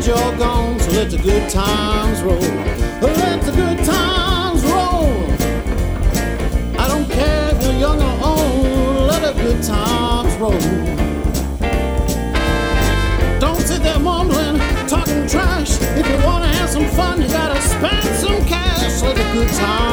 you're gone, so let the good times roll. Let the good times roll. I don't care if you're young or old, let the good times roll. Don't sit there mumbling, talking trash. If you wanna have some fun, you gotta spend some cash. Let the good times